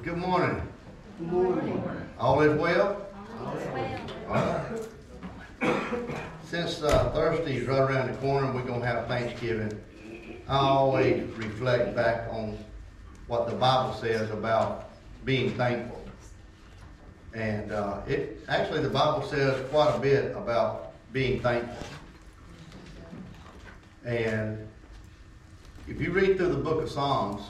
Good morning. Good morning. All is well? All is well. All right. Since Thursday's right around the corner, we're going to have Thanksgiving. I always reflect back on what the Bible says about being thankful. And the Bible says quite a bit about being thankful. And if you read through the book of Psalms,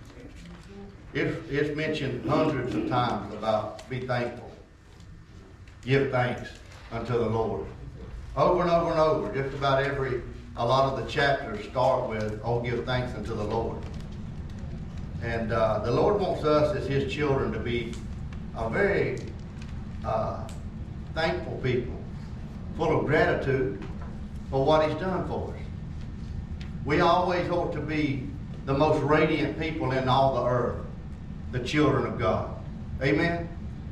it's mentioned hundreds of times about be thankful. Give thanks unto the Lord. Over and over and over, just about a lot of the chapters start with, oh, give thanks unto the Lord. And the Lord wants us as His children to be a very thankful people, full of gratitude for what He's done for us. We always ought to be the most radiant people in all the earth, the children of God. Amen?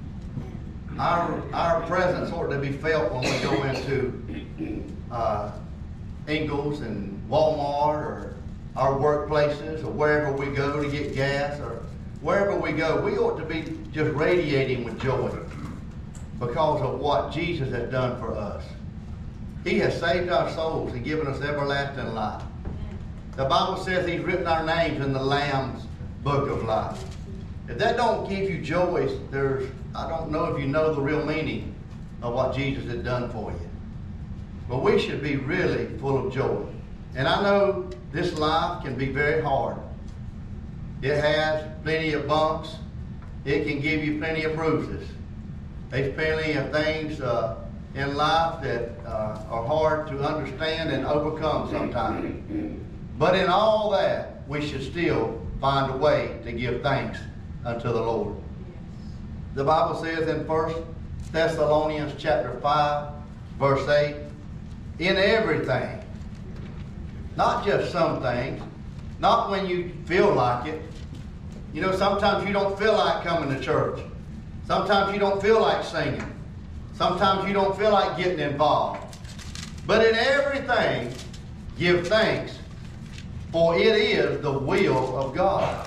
Our presence ought to be felt when we go into Ingles and Walmart or our workplaces or wherever we go to get gas or wherever we go. We ought to be just radiating with joy because of what Jesus has done for us. He has saved our souls and given us everlasting life. The Bible says He's written our names in the Lamb's book of life. If that don't give you joy, I don't know if you know the real meaning of what Jesus has done for you. But we should be really full of joy. And I know this life can be very hard. It has plenty of bumps. It can give you plenty of bruises. There's plenty of things in life that are hard to understand and overcome sometimes. But in all that, we should still find a way to give thanks unto the Lord. The Bible says in 1 Thessalonians chapter 5, verse 8, in everything, not just some things, not when you feel like it. You know, sometimes you don't feel like coming to church. Sometimes you don't feel like singing. Sometimes you don't feel like getting involved. But in everything, give thanks, for it is the will of God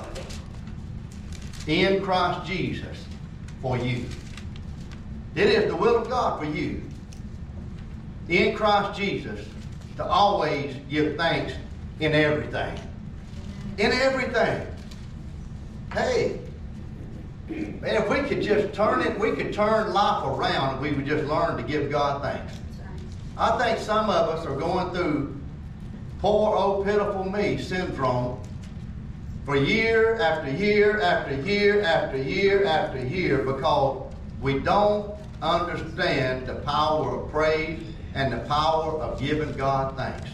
in Christ Jesus for you. It is the will of God for you in Christ Jesus to always give thanks in everything. In everything. Hey, man, if we could just we could turn life around if we would just learn to give God thanks. I think some of us are going through poor old pitiful me syndrome for year after year after year after year after year because we don't understand the power of praise and the power of giving God thanks.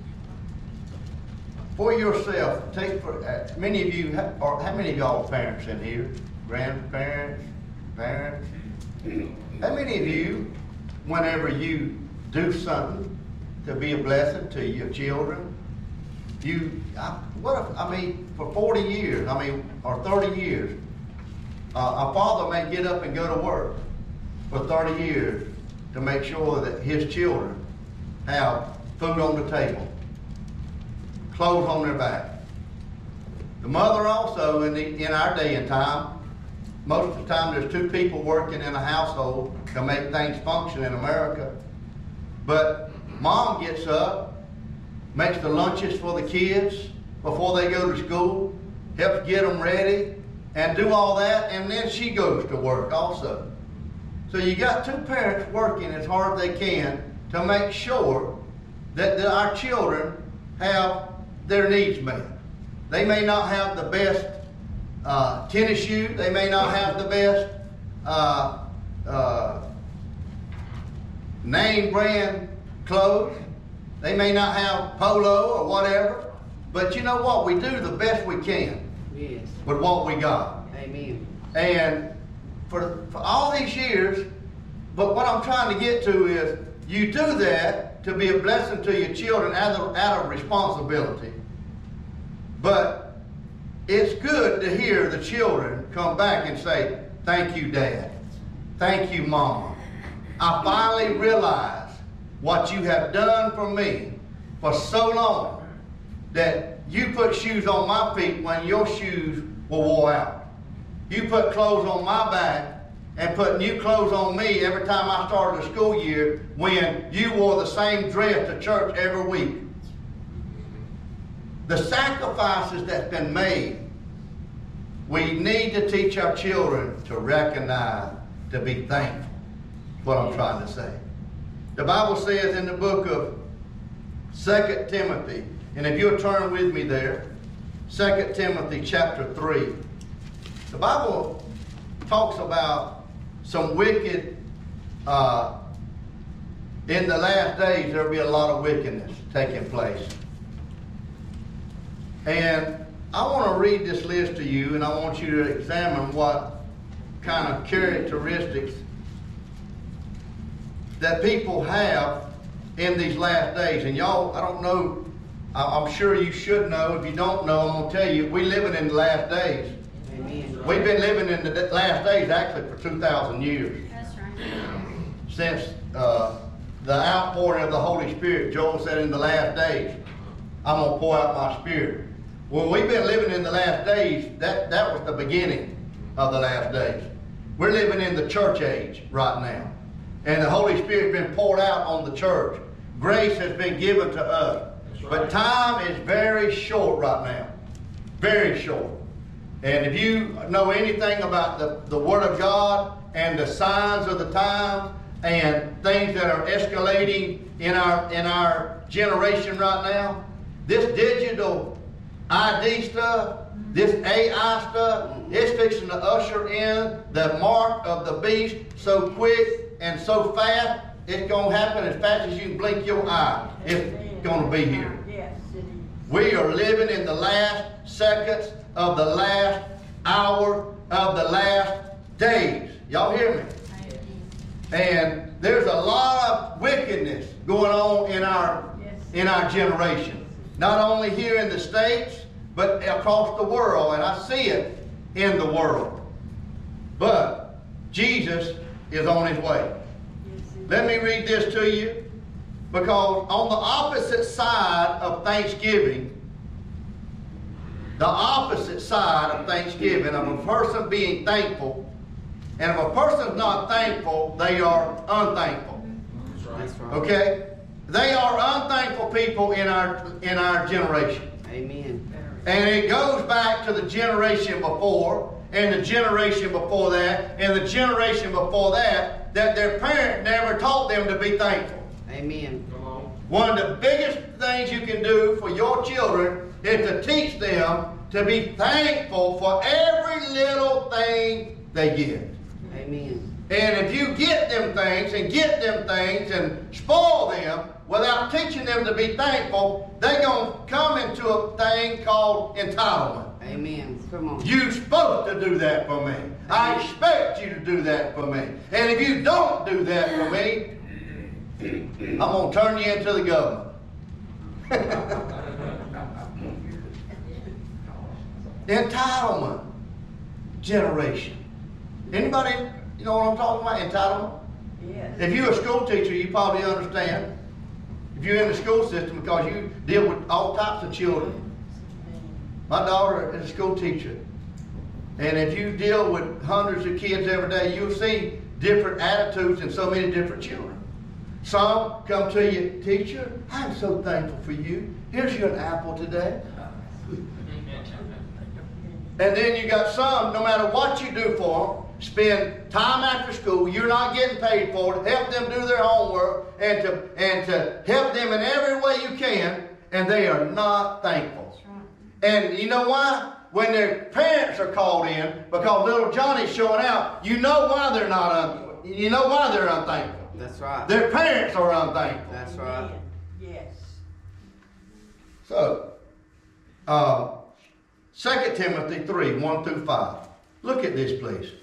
For yourself, many of you, or how many of y'all are parents in here? Grandparents, parents? How many of you, whenever you do something to be a blessing to your children, for 40 years, or 30 years, a father may get up and go to work for 30 years to make sure that his children have food on the table, clothes on their back. The mother also, in our day and time, most of the time there's two people working in a household to make things function in America. But mom gets up, makes the lunches for the kids before they go to school, helps get them ready, and do all that, and then she goes to work also. So you got two parents working as hard as they can to make sure that our children have their needs met. They may not have the best tennis shoes. They may not have the best name brand clothes. They may not have polo or whatever. But you know what? We do the best we can with what we got. Amen. And for all these years, but what I'm trying to get to is you do that to be a blessing to your children out of responsibility. But it's good to hear the children come back and say, thank you, Dad. Thank you, Mama. I finally realized what you have done for me for so long that you put shoes on my feet when your shoes were wore out. you put clothes on my back and put new clothes on me every time I started the school year when you wore the same dress to church every week. The sacrifices that's been made, we need to teach our children to recognize, to be thankful. That's what I'm trying to say. The Bible says in the book of 2 Timothy, and if you'll turn with me there, 2 Timothy chapter 3. The Bible talks about some wicked, in the last days there'll be a lot of wickedness taking place. And I want to read this list to you, and I want you to examine what kind of characteristics that people have in these last days. And y'all, I don't know, I'm sure you should know. If you don't know, I'm going to tell you, we're living in the last days. Amen. We've been living in the last days actually for 2,000 years. That's right. Since the outpouring of the Holy Spirit, Joel said in the last days, I'm going to pour out my Spirit. Well, we've been living in the last days. That was the beginning of the last days. We're living in the church age right now. And the Holy Spirit has been poured out on the church. Grace has been given to us. Right. But time is very short right now. Very short. And if you know anything about the Word of God and the signs of the times and things that are escalating in our generation right now, this digital ID stuff, this AI stuff, it's fixing to usher in the mark of the beast so quick and so fast, it's going to happen as fast as you can blink your eye. It's going to be here. Yes, it is. We are living in the last seconds of the last hour of the last days. Y'all hear me? And there's a lot of wickedness going on in our generation. Not only here in the States, but across the world. And I see it in the world. But Jesus is on his way. Let me read this to you. Because on the opposite side of Thanksgiving, the opposite side of Thanksgiving, of a person being thankful, and if a person's not thankful, they are unthankful. That's right. Okay? They are unthankful people in our generation. Amen. And it goes back to the generation before, and the generation before that, and the generation before that, that their parent never taught them to be thankful. Amen. One of the biggest things you can do for your children is to teach them to be thankful for every little thing they get. Amen. And if you get them things and spoil them without teaching them to be thankful, they're going to come into a thing called entitlement. Amen. Come on. You're supposed to do that for me. I expect you to do that for me. And if you don't do that for me, I'm going to turn you into the government. Entitlement generation. Anybody, you know what I'm talking about? Entitlement? Yes. If you're a school teacher, you probably understand. If you're in the school system, because you deal with all types of children. My daughter is a school teacher. And if you deal with hundreds of kids every day, you'll see different attitudes in so many different children. Some come to you, teacher, I'm so thankful for you. Here's you an apple today. And then you got some, no matter what you do for them, spend time after school, you're not getting paid for it, help them do their homework, and to help them in every way you can, and they are not thankful. And you know why? When their parents are called in, because little Johnny's showing out, you know why they're not you know why they're unthankful. That's right. Their parents are unthankful. That's right. Yes. So, 2 Timothy 3, 1 through 5. Look at this, please.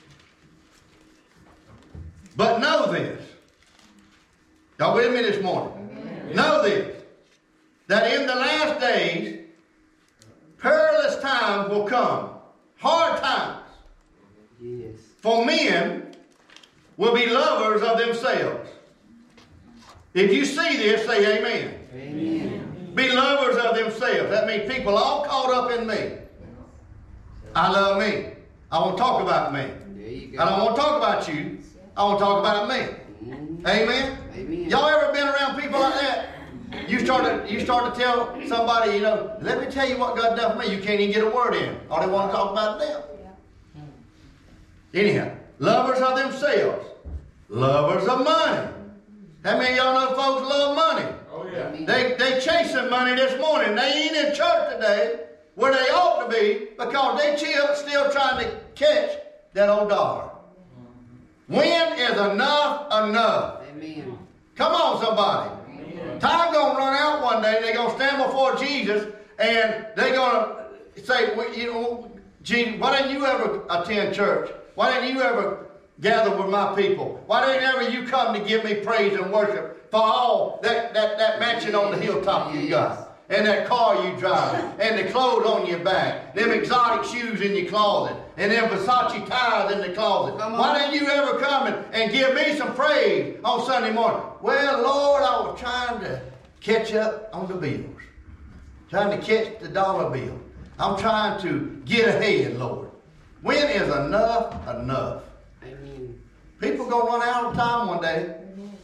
But know this. Y'all with me this morning? Amen. Know this. That in the last days, perilous times will come. Hard times. Yes. For men will be lovers of themselves. If you see this, say amen. Amen. Be lovers of themselves. That means people all caught up in me. I love me. I want to talk about me. There you I don't go. want to talk about you. I want to talk about me. Mhm. Amen? Amen. Y'all ever been around people like that? You start to tell somebody, let me tell you what God done for me. You can't even get a word in. All they want to talk about is them. Anyhow, lovers of themselves, lovers of money. How many of y'all know folks love money? Oh, yeah. They chasing money this morning. They ain't in church today where they ought to be because they still trying to catch that old dollar. When is enough enough? Amen. Come on, somebody. Time gonna run out one day. They're gonna stand before Jesus and they're gonna say, well, Jesus, why didn't you ever attend church? Why didn't you ever gather with my people? Why didn't ever you come to give me praise and worship for all that mansion on the hilltop you got? And that car you drive, and the clothes on your back, them exotic shoes in your closet, and them Versace ties in the closet. Why didn't you ever come and give me some praise on Sunday morning? Well, Lord, I was trying to catch up on the bills. Trying to catch the dollar bill. I'm trying to get ahead, Lord. When is enough enough? Amen. People gonna run out of time one day.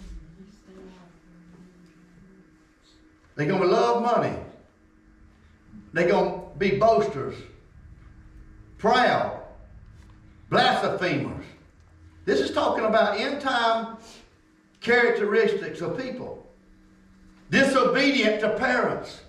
They're going to love money. They're going to be boasters, proud, blasphemers. This is talking about end-time characteristics of people. Disobedient to parents.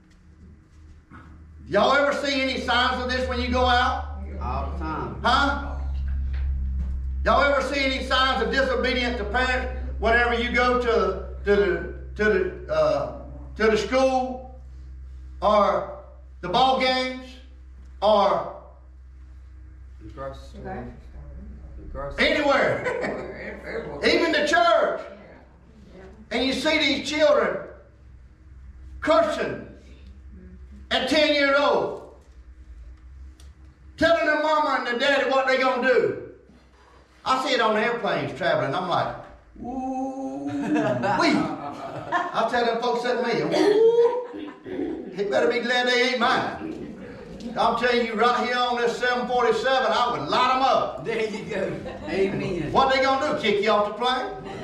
Y'all ever see any signs of this when you go out? All the time. Huh? Y'all ever see any signs of disobedience to parents whenever you go to the school or the ball games or The grocery store. The grocery anywhere, even the church, and you see these children cursing at 10 years old, telling their mama and their daddy what they're going to do. I see it on airplanes traveling. I'm like, ooh, wee. I tell them folks that to me, ooh, he better be glad they ain't mine. I'm telling you right here on this 747, I would light them up. There you go. Amen. What they gonna do? Kick you off the plane?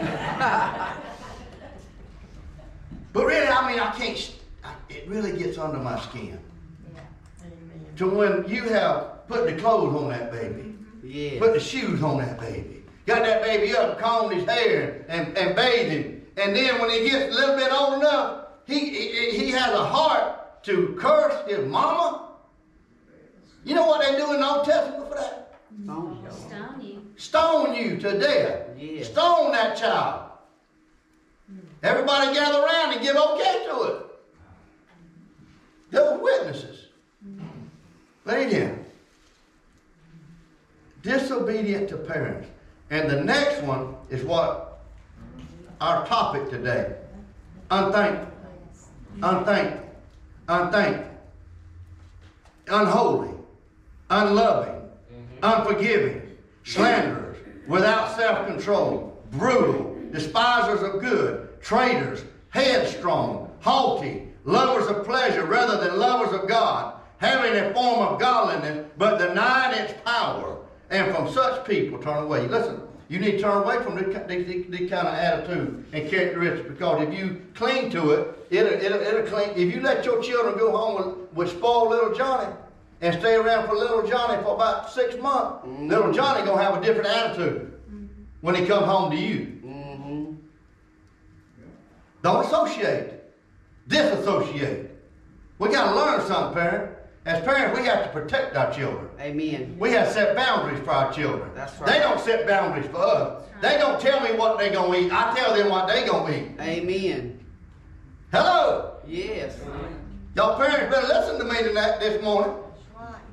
But really, I can't. It really gets under my skin. Amen. To when you have put the clothes on that baby, Yes. put the shoes on that baby, got that baby up, combed his hair, and bathed him. And then when he gets a little bit old enough, he has a heart to curse his mama. You know what they do in the Old Testament for that? Stone. Stone you to death. Yes. Stone that child. Everybody gather around and give okay to it. They were witnesses. But again, disobedient to parents. And the next one is what our topic today. Unthankful. Unthankful. Unthankful. Unholy. Unloving. Unforgiving. Slanderers. Without self-control. Brutal. Despisers of good. Traitors. Headstrong. Haughty. Lovers of pleasure rather than lovers of God. Having a form of godliness but denying its power. And from such people turn away. Listen. You need to turn away from this kind of attitude and characteristics, because if you cling to it, it'll cling. If you let your children go home with spoiled little Johnny and stay around for little Johnny for about 6 months, little Johnny gonna have a different attitude when he comes home to you. Mm-hmm. Don't associate. Disassociate. We got to learn something, parents. As parents, we have to protect our children. Amen. We have to set boundaries for our children. That's right. They don't set boundaries for us. They don't tell me what they're going to eat. I tell them what they're going to eat. Amen. Hello? Yes. Y'all parents better listen to me tonight, this morning. That's right.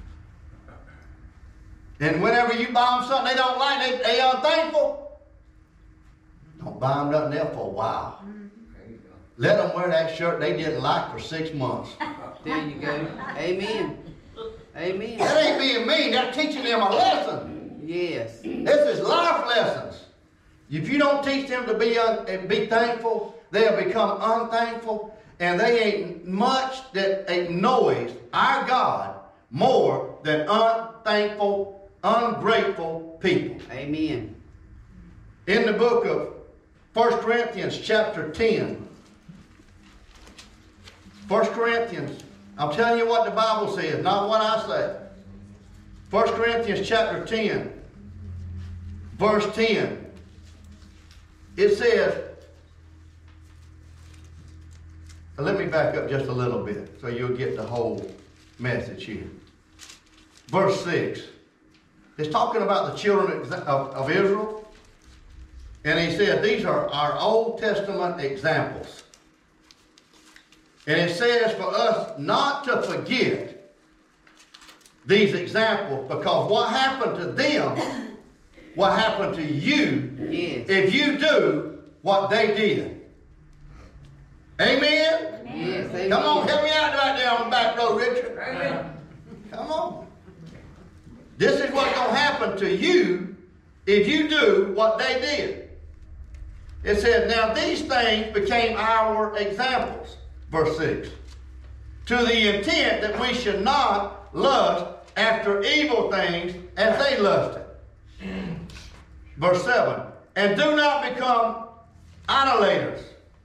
And whenever you buy them something they don't like, they unthankful, don't buy them nothing else for a while. Let them wear that shirt they didn't like for 6 months. There you go. Amen. Amen. That ain't being mean. That's teaching them a lesson. Yes. This is life lessons. If you don't teach them to be thankful, they'll become unthankful, and they ain't much that acknowledge our God more than unthankful unthankful, ungrateful people. Amen. In the book of 1 Corinthians chapter 10. 1 Corinthians, I'm telling you what the Bible says, not what I say. 1 Corinthians chapter 10, verse 10. It says, let me back up just a little bit so you'll get the whole message here. Verse 6. It's talking about the children of Israel. And he said, these are our Old Testament examples. And it says for us not to forget these examples, because what happened to them, what happened to you, Yes. if you do what they did. Amen? Yes. Amen. Come on, help me out right there on the back row, Richard. Come on. This is what's going to happen to you if you do what they did. It says, now these things became our examples. Verse 6. To the intent that we should not lust after evil things as they lusted. Verse 7. And do not become idolaters,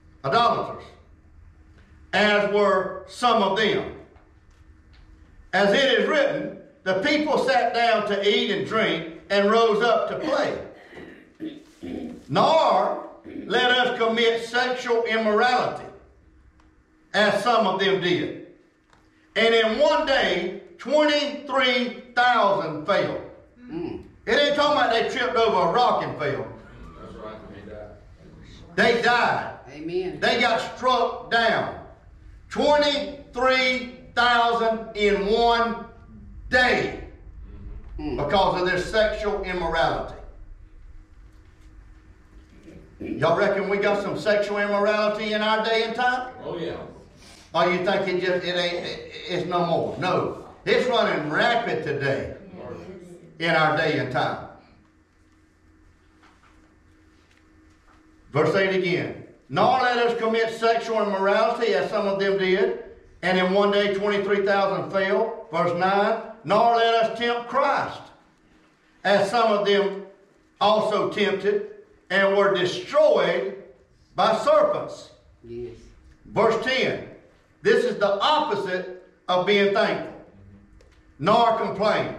as were some of them. As it is written, the people sat down to eat and drink and rose up to play. Nor let us commit sexual immorality, as some of them did. And in one day, 23,000 fell. It ain't talking about they tripped over a rock and fell. That's right. They died. Amen. They got struck down. 23,000 in one day because of their sexual immorality. Y'all reckon we got some sexual immorality in our day and time? Oh, yeah. Or you think it's no more? No. It's running rapid today in our day and time. Verse 8 again. Nor let us commit sexual immorality as some of them did, and in one day 23,000 fell. Verse 9. Nor let us tempt Christ, as some of them also tempted, and were destroyed by serpents. Yes. Verse 10. This is the opposite of being thankful. Nor complain,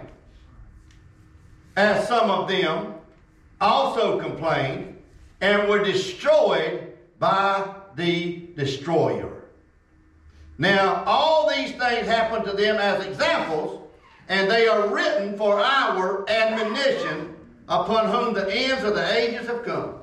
as some of them also complained, and were destroyed by the destroyer. Now, all these things happened to them as examples, and they are written for our admonition, upon whom the ends of the ages have come.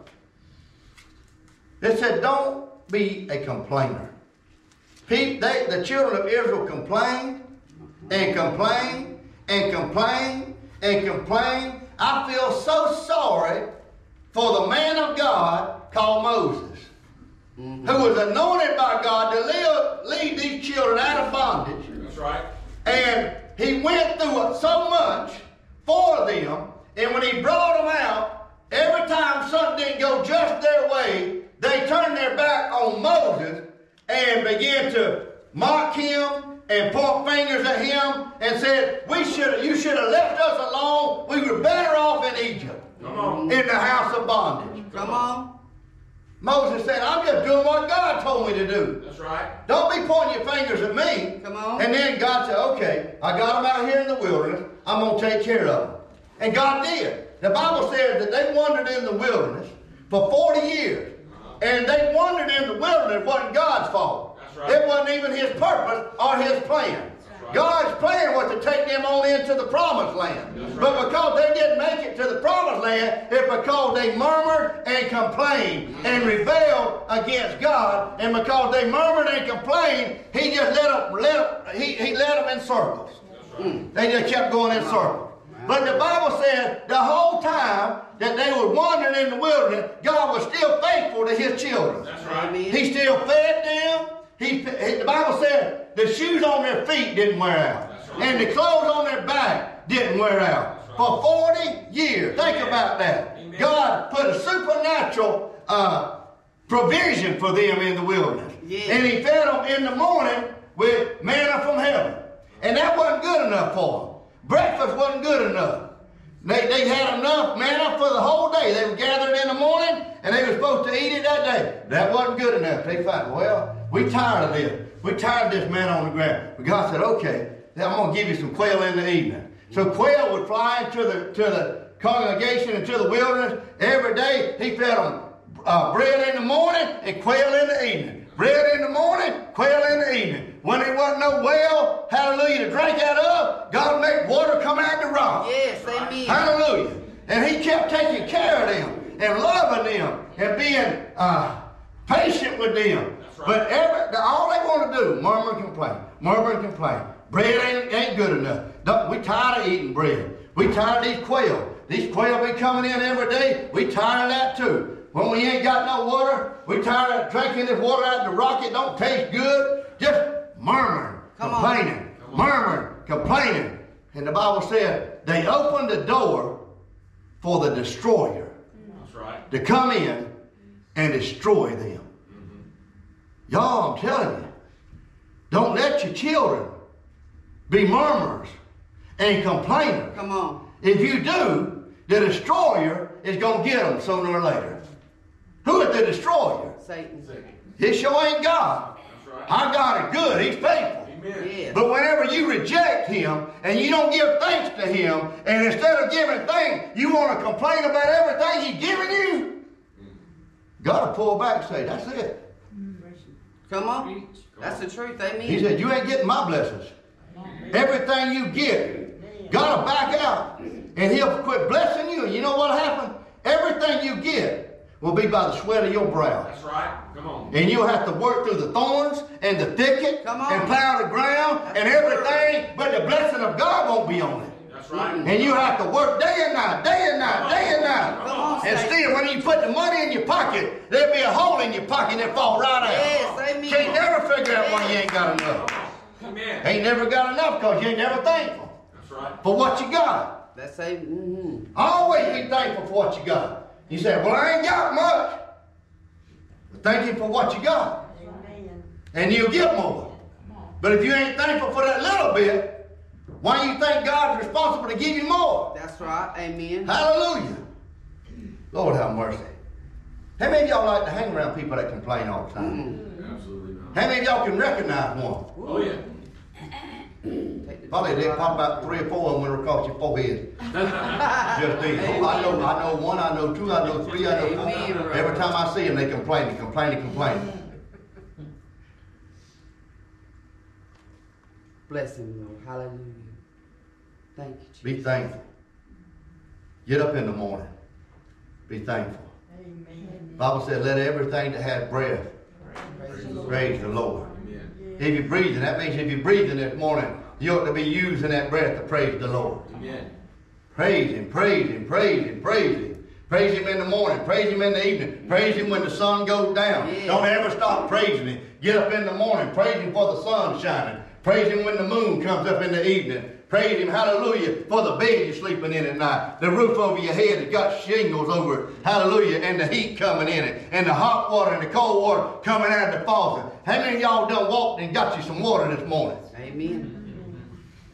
It said, don't be a complainer. The children of Israel complained and complained and complained and complained. I feel so sorry for the man of God called Moses, who was anointed by God to lead these children out of bondage. That's right. And he went through so much for them. And when he brought them out, every time something didn't go just their way, they turned their back on Moses and began to mock him and point fingers at him and said, you should have left us alone. We were better off in Egypt, Come on. in the house of bondage. Come on. Moses said, I'm just doing what God told me to do. That's right. Don't be pointing your fingers at me. Come on. And then God said, okay, I got them out here in the wilderness. I'm going to take care of them. And God did. The Bible says that they wandered in the wilderness for 40 years. And they wandered in the wilderness. It wasn't God's fault. That's right. It wasn't even his purpose or his plan. right. God's plan was to take them on into the promised land. That's right. But because they didn't make it to the promised land, it's because they murmured and complained and rebelled against God. And because they murmured and complained, he just he led them in circles. That's right. They just kept going in circles. But the Bible says the whole time that they were wandering in the wilderness, God was still faithful to his children. That's right. He still fed them. The Bible said the shoes on their feet didn't wear out. That's right. And the clothes on their back didn't wear out. That's right. For 40 years. Think about that. Amen. God put a supernatural provision for them in the wilderness. Yeah. And he fed them in the morning with manna from heaven. And that wasn't good enough for them. breakfast wasn't good enough. They had enough manna for the whole day. They were gathered in the morning, and they were supposed to eat it that day. That wasn't good enough. They thought, well, we tired of this. We tired of this manna on the ground. But God said, okay, I'm going to give you some quail in the evening. So quail would fly to the congregation and to the wilderness. Every day he fed them bread in the morning and quail in the evening. Bread in the morning, quail in the evening. When there wasn't no well, hallelujah, to drink out of, God made water come out the rock. Yes, amen. Hallelujah. And he kept taking care of them and loving them and being patient with them. Right. But all they want to do, murmur and complain. Murmur and complain. Bread ain't good enough. We tired of eating bread. We tired of these quail. These quail be coming in every day. We tired of that too. When we ain't got no water, we tired of drinking this water out of the rock. It don't taste good. Just murmuring, complaining, murmuring, complaining. And the Bible said they opened the door for the destroyer. That's right. To come in and destroy them. Mm-hmm. Y'all, I'm telling you, don't let your children be murmurers and complainers. Come on. If you do, the destroyer is going to get them sooner or later. Who is the destroyer? Satan. It sure ain't God. That's right. Our God is good. He's faithful. Amen. Yeah. But whenever you reject him and you don't give thanks to him, and instead of giving thanks, you want to complain about everything he's given you, God will pull back and say, that's it. Come on. That's the truth. Amen. He said, you ain't getting my blessings. Everything you get, God will back out and he'll quit blessing you. And you know what happened? Everything you get will be by the sweat of your brow. That's right. Come on. And you'll have to work through the thorns and the thicket and plow the ground and everything, but the blessing of God won't be on it. That's right. And you have to work day and night, day and night, day and night. And still, when you put the money in your pocket, there'll be a hole in your pocket that fall right out. Yes, amen. Can't never figure out why you ain't got enough. Amen. Ain't never got enough because you ain't never thankful. That's right. For what you got. That's amen. Mm-hmm. Always be thankful for what you got. You say, well, I ain't got much. But thank him for what you got. Amen. And you'll get more. But if you ain't thankful for that little bit, why do you think God's responsible to give you more? That's right. Amen. Hallelujah. Lord have mercy. How many of y'all like to hang around people that complain all the time? Mm-hmm. Absolutely not. How many of y'all can recognize one? Oh, yeah. Probably they pop about 3 or 4 of them went across your forehead. Just these. Oh, I know 1, I know 2, I know 3, I know 4. Amen. Every time I see them, they complain. Bless him, Lord. Hallelujah. Thank you, Jesus. Be thankful. Get up in the morning. Be thankful. Amen. The Bible said, let everything that has breath praise the Lord. If you're breathing, that means if you're breathing this morning, you ought to be using that breath to praise the Lord. Amen. Praise him, praise him, praise him, praise him. Praise him in the morning, praise him in the evening, praise him when the sun goes down. Yeah. Don't ever stop praising him. Get up in the morning, praise him for the sun shining. Praise him when the moon comes up in the evening. Praise him, hallelujah, for the bed you're sleeping in at night. The roof over your head has got shingles over it. Hallelujah. And the heat coming in it. And the hot water and the cold water coming out of the faucet. How many of y'all done walked and got you some water this morning? Amen.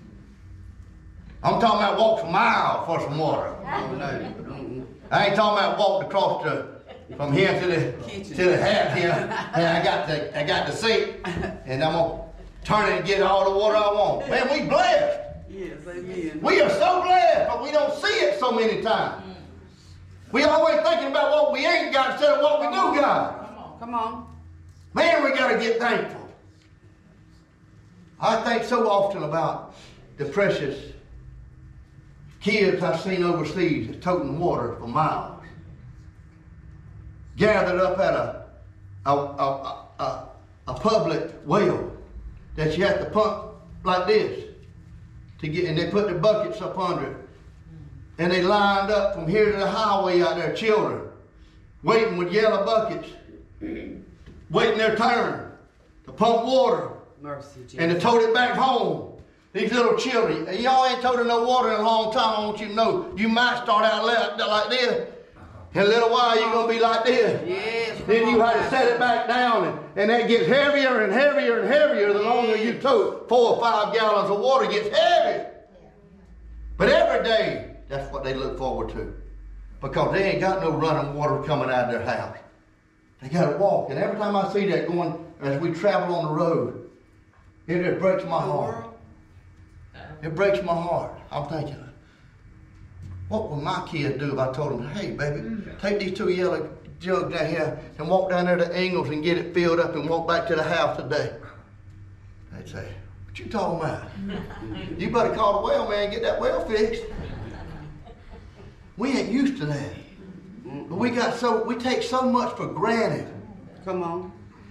I'm talking about walked a mile for some water. Oh, no. Mm-mm. I ain't talking about walked across from here to the hat here. And I got the sink. And I'm going to turn it and get all the water I want. Man, we blessed. Yes, amen. We are so blessed, but we don't see it so many times. We always thinking about what we ain't got instead of what we do got. Come on. Man, we got to get thankful. I think so often about the precious kids I've seen overseas that's toting water for miles. Gathered up at a public well that you have to pump like this to get, and they put the buckets up under it. And they lined up from here to the highway out there, children, waiting with yellow buckets, waiting their turn to pump water. Mercy, Jesus. And to tote it back home. These little children, y'all ain't toted no water in a long time. I want you to know, you might start out like this. In a little while, you're going to be like this. Yes, Then you have to set it back down, and that gets heavier and heavier and heavier the longer you tote. 4 or 5 gallons of water gets heavy. But every day, that's what they look forward to. Because they ain't got no running water coming out of their house. They got to walk. And every time I see that going, as we travel on the road, it breaks my heart. It breaks my heart. I'm thinking, what would my kids do if I told them, hey, baby, take these 2 yellow jugs down here and walk down there to Ingles and get it filled up and walk back to the house today? They'd say, what you talking about? You better call the well man and get that well fixed. We ain't used to that. But we take so much for granted. Come on.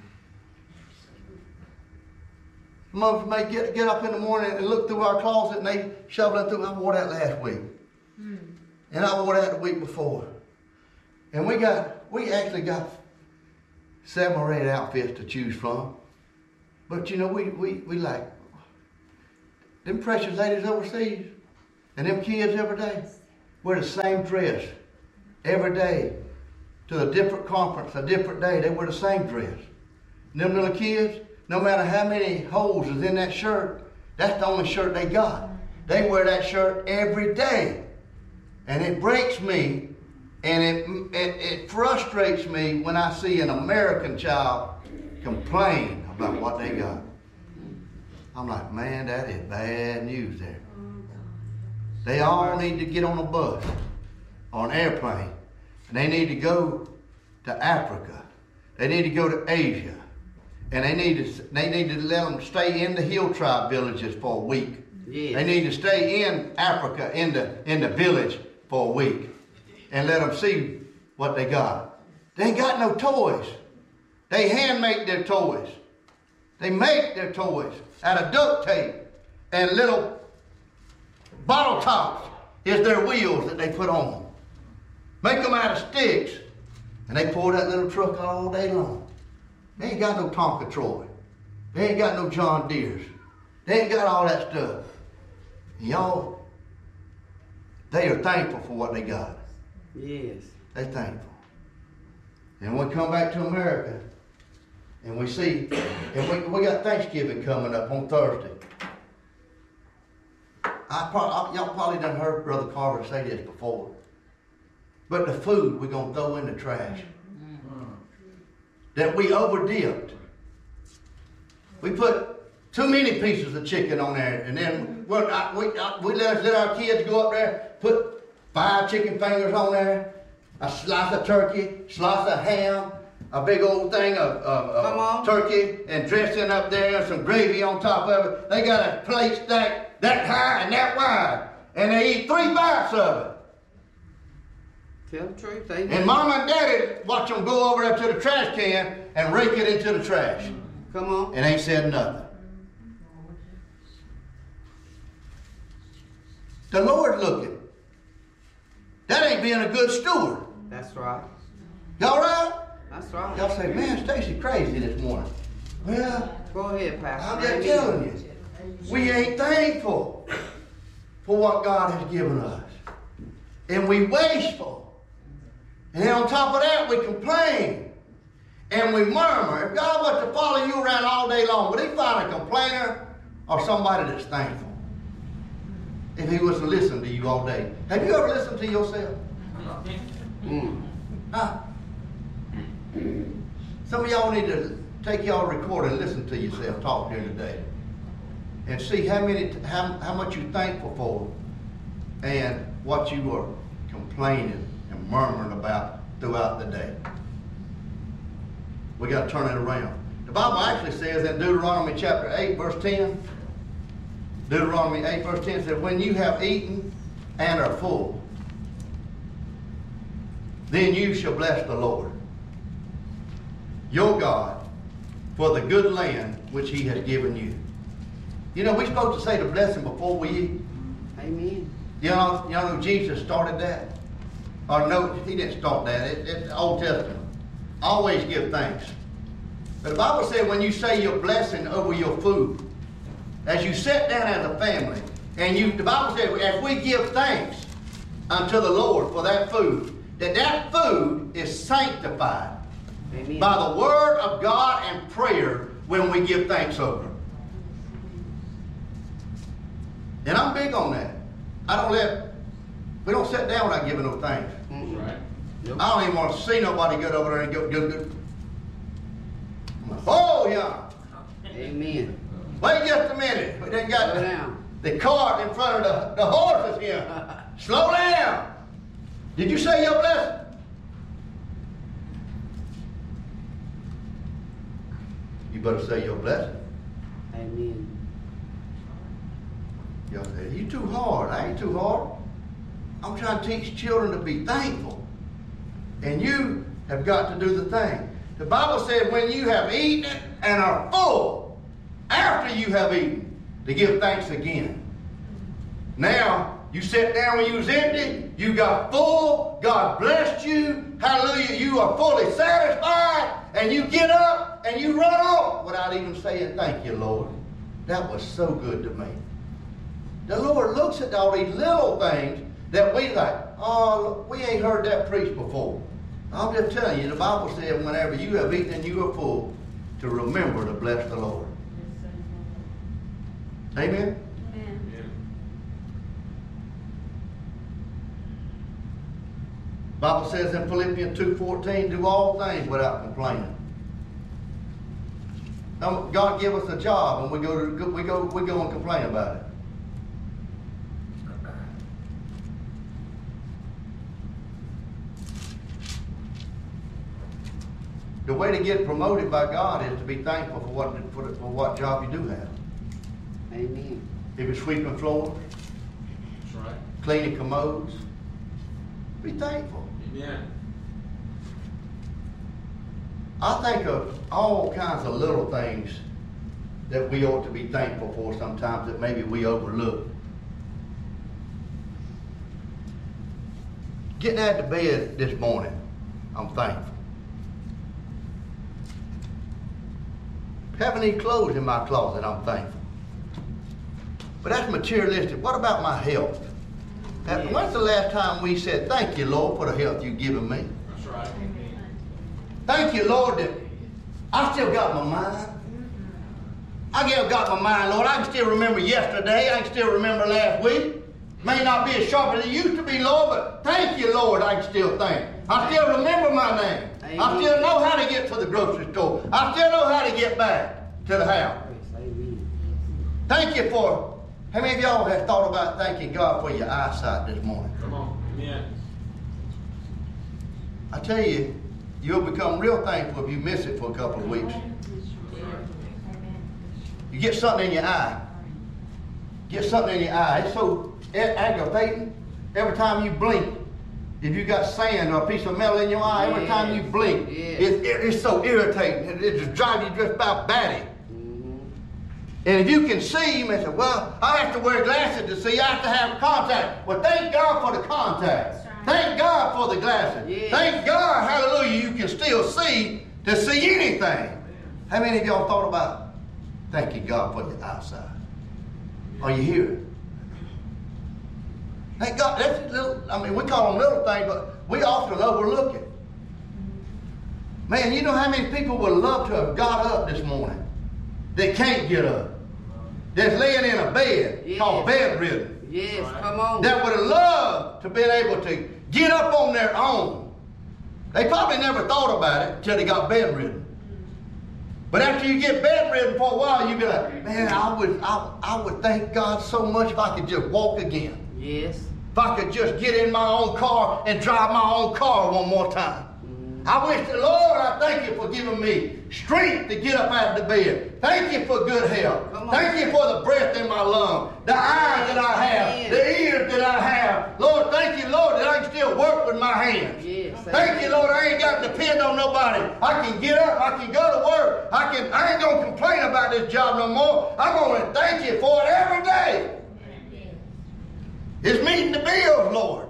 Mothers may get up in the morning and look through our closet and they shovel it through. I wore that last week. And I wore that the week before. And we actually got 7 or 8 outfits to choose from. But you know, we like them precious ladies overseas and them kids every day wear the same dress every day to a different conference, a different day. They wear the same dress. And them little kids, no matter how many holes is in that shirt, that's the only shirt they got. They wear that shirt every day. And it breaks me and it frustrates me when I see an American child complain about what they got. I'm like, man, that is bad news there. They all need to get on a bus or an airplane. And they need to go to Africa. They need to go to Asia. And they need to let them stay in the hill tribe villages for a week. Yes. They need to stay in Africa, in the village for a week. And let them see what they got. They ain't got no toys. They hand make their toys. They make their toys out of duct tape and little bottle tops is their wheels that they put on them. Make them out of sticks. And they pull that little truck all day long. They ain't got no Tonka Troy. They ain't got no John Deere's. They ain't got all that stuff. And y'all, they are thankful for what they got. Yes. They're thankful. And when we come back to America, and we see, and we got Thanksgiving coming up on Thursday. Y'all probably done heard Brother Carver say this before. But the food we're going to throw in the trash. That we overdipped. We put too many pieces of chicken on there. And then we let our kids go up there, put 5 chicken fingers on there, a slice of turkey, slice of ham, a big old thing of turkey, and dressing up there, and some gravy on top of it. They got a plate stacked that high and that wide. And they eat 3 bites of it. Tell the truth. And Mom and Daddy watch them go over there to the trash can and rake it into the trash. Come on. And ain't said nothing. The Lord looking. That ain't being a good steward. That's right. Y'all right? That's right. Y'all say, man, Stacy crazy this morning. Well, Go ahead, Pastor. I'm just telling you. We ain't thankful for what God has given us. And we wasteful. And then on top of that, we complain. And we murmur. If God was to follow you around all day long, would he find a complainer or somebody that's thankful? If he was to listen to you all day. Have you ever listened to yourself? Huh? Some of y'all need to take y'all recorder and listen to yourself talk during the day. And see how much you're thankful for and what you are complaining and murmuring about throughout the day. We got to turn it around. The Bible actually says in Deuteronomy chapter 8 verse 10, Deuteronomy 8 verse 10 says, when you have eaten and are full, then you shall bless the Lord, your God, for the good land which he has given you. You know, we're supposed to say the blessing before we eat. Amen. You know Jesus started that? Or no, he didn't start that. It's the Old Testament. Always give thanks. But the Bible said when you say your blessing over your food, as you sit down as a family, and the Bible said as we give thanks unto the Lord for that food, that food is sanctified. Amen. By the word of God and prayer when we give thanks over. And I'm big on that. We don't sit down without giving no thanks. Mm-mm. Right. Nope. I don't even want to see nobody get over there and go. Oh, yeah. Amen. Wait just a minute. We done got Slow down. the cart in front of the horses here. Slow down. Did you say your blessing? You better say your blessing. Amen. Y'all say, you too hard. I ain't too hard. I'm trying to teach children to be thankful. And you have got to do the thing. The Bible said when you have eaten and are full, after you have eaten, to give thanks again. Now, you sat down when you was empty, you got full, God blessed you, hallelujah, you are fully satisfied, and you get up and you run off without even saying thank you, Lord. That was so good to me. The Lord looks at all these little things that we like, oh, we ain't heard that preached before. I'm just telling you, the Bible said whenever you have eaten and you are full, to remember to bless the Lord. Amen? Amen. Bible says in Philippians 2:14, do all things without complaining. Now, God give us a job and we go and complain about it. The way to get promoted by God is to be thankful for what job you do have. Amen. If it's sweeping floors, That's right. cleaning commodes, be thankful. Amen. I think of all kinds of little things that we ought to be thankful for sometimes that maybe we overlook. Getting out of bed this morning, I'm thankful. Having any clothes in my closet, I'm thankful. But that's materialistic. What about my health? Yes. When's the last time we said, thank you, Lord, for the health you've given me? That's right. Thank you, Lord, that I still got my mind. I still got my mind, Lord. I can still remember yesterday. I can still remember last week. May not be as sharp as it used to be, Lord, but thank you, Lord, I can still think. I still remember my name. Amen. I still know how to get to the grocery store. I still know how to get back to the house. Amen. Thank you for, how many of y'all have thought about thanking God for your eyesight this morning? Come on. Amen. I tell you, you'll become real thankful if you miss it for a couple of weeks. You get something in your eye. Get something in your eye. It's so aggravating. Every time you blink, if you got sand or a piece of metal in your eye, every time you blink, Yes. it's so irritating. It just drives you just about batty. Mm-hmm. And if you can see, you may say, well, I have to wear glasses to see. I have to have contact. Well, thank God for the contacts. Thank God for the glasses. Yes. Thank God, hallelujah, you can still see to see anything. How many of y'all thought about thanking God for your eyesight? Are you hearing? Thank God. That's little. I mean, we call them little things, but we often overlook it. Man, you know how many people would love to have got up this morning that can't get up? That's laying in a bed called bedridden. Yes, come on. That would have loved to been able to get up on their own. They probably never thought about it until they got bedridden. But after you get bedridden for a while, you be like, man, I would thank God so much if I could just walk again. Yes. If I could just get in my own car and drive my own car one more time. I wish the Lord, I thank you for giving me strength to get up out of the bed. Thank you for good health. Thank you for the breath in my lungs, the eyes that I have, the ears that I have. Lord, thank you, Lord, that I can still work with my hands. Yes. Thank you, Lord, I ain't got to depend on nobody. I can get up, I can go to work. I ain't going to complain about this job no more. I'm going to thank you for it every day. It's meeting the bills, Lord.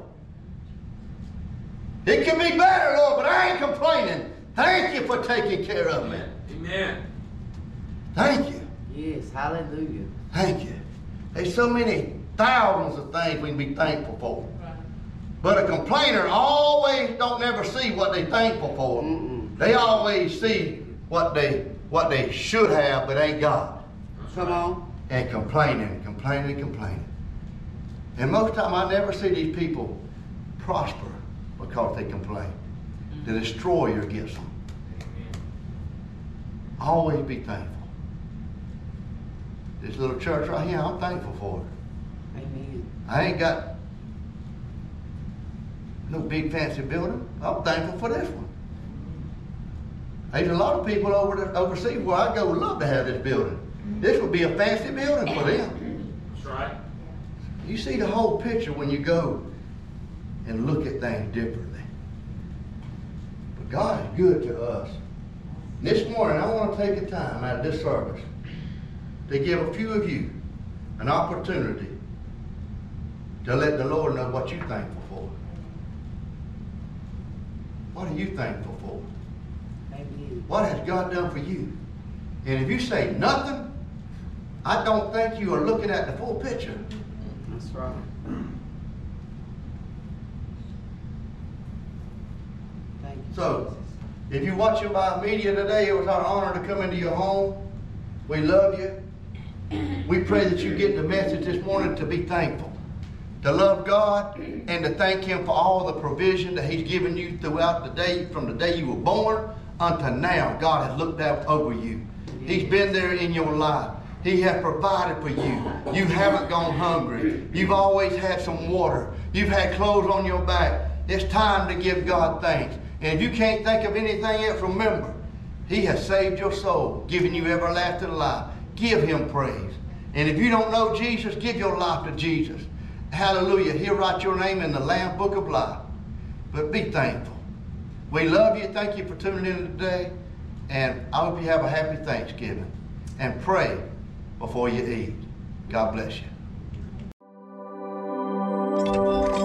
It can be better, Lord, but I ain't complaining. Thank you for taking care of me. Amen. Thank you. Yes, hallelujah. Thank you. There's so many thousands of things we can be thankful for. But a complainer always don't never see what they're thankful for. Mm-mm. They always see what they should have, but ain't got. Come on. And complaining. And most time I never see these people prosper because they complain. The destroyer gets them. Always be thankful. This little church right here, I'm thankful for it. Amen. I ain't got no big fancy building. I'm thankful for this one. There's a lot of people overseas where I go would love to have this building. This would be a fancy building for them. That's right. You see the whole picture when you go and look at things differently. But God is good to us. This morning I want to take a time out of this service to give a few of you an opportunity to let the Lord know what you're thankful for. What are you thankful for? Amen. What has God done for you? And if you say nothing, I don't think you are looking at the full picture. That's right. Thank you. So, if you're watching by media today, it was our honor to come into your home. We love you. We pray that you get the message this morning to be thankful, to love God, and to thank Him for all the provision that He's given you throughout the day, from the day you were born until now. God has looked out over you. He's been there in your life. He has provided for you. You haven't gone hungry. You've always had some water. You've had clothes on your back. It's time to give God thanks. And if you can't think of anything else, remember, He has saved your soul, given you everlasting life. Give Him praise. And if you don't know Jesus, give your life to Jesus. Hallelujah. He'll write your name in the Lamb Book of Life. But be thankful. We love you. Thank you for tuning in today. And I hope you have a happy Thanksgiving. And pray before you eat. God bless you.